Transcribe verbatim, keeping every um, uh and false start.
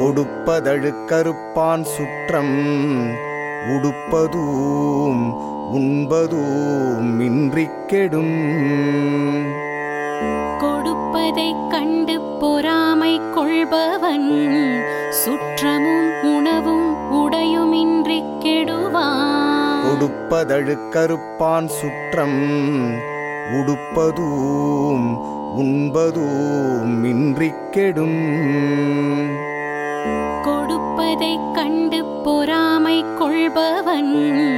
கொடுப்பதழுக்கறுப்பான் சுற்றம் உடுப்பதூம் உண்பதூம் இன்றிக் கெடும். கொடுப்பதைக் கண்டு பொறாமை கொள்பவன் சுற்றமும் உணவும் உடையுமின்றிக் கெடுவான். கொடுப்பதழுக்கறுப்பான் சுற்றம் உடுப்பதூம் உண்பதூம் இன்றிக் கெடும். கொடுப்பதைக் கண்டு பொறாமை கொள்பவன்